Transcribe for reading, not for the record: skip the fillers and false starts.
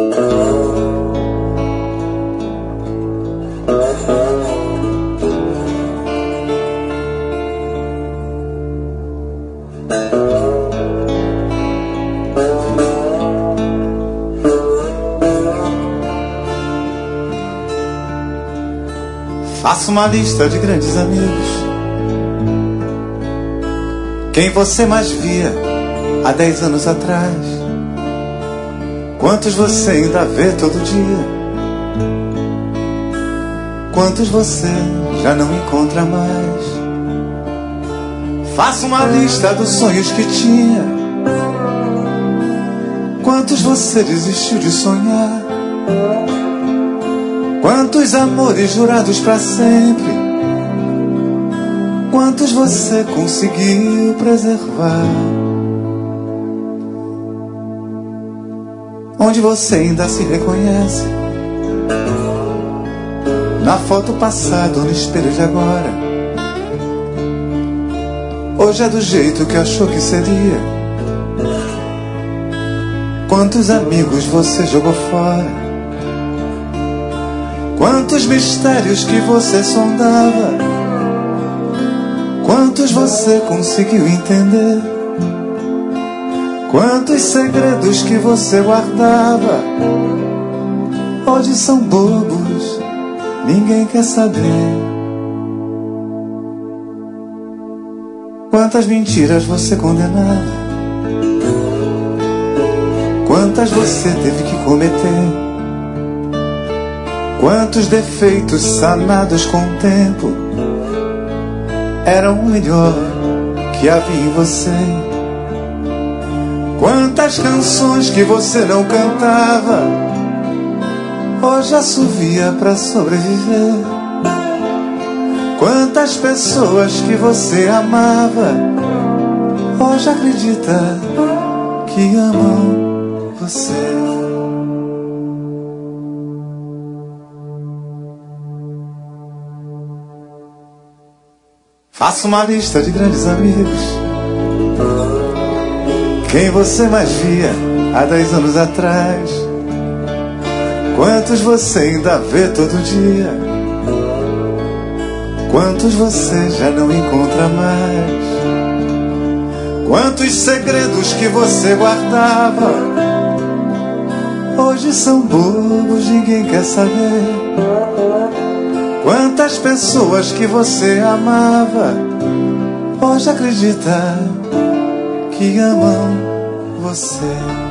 Faça uma lista de grandes amigos. Quem você mais via há 10 anos atrás? Quantos você ainda vê todo dia? Quantos você já não encontra mais? Faça uma lista dos sonhos que tinha. Quantos você desistiu de sonhar? Quantos amores jurados pra sempre? Quantos você conseguiu preservar? Onde você ainda se reconhece? Na foto passada ou no espelho de agora? Hoje é do jeito que achou que seria? Quantos amigos você jogou fora? Quantos mistérios que você sondava? Quantos você conseguiu entender? Quantos segredos que você guardava? Hoje são bobos, ninguém quer saber. Quantas mentiras você condenava? Quantas você teve que cometer? Quantos defeitos sanados com o tempo eram o melhor que havia em você? Quantas canções que você não cantava hoje assovia pra sobreviver? Quantas pessoas que você amava hoje acredita que amam você? Faça uma lista de grandes amigos. Quem você mais via há 10 anos atrás? Quantos você ainda vê todo dia? Quantos você já não encontra mais? Quantos segredos que você guardava hoje são bobos, ninguém quer saber? Quantas pessoas que você amava hoje acredita que amam você?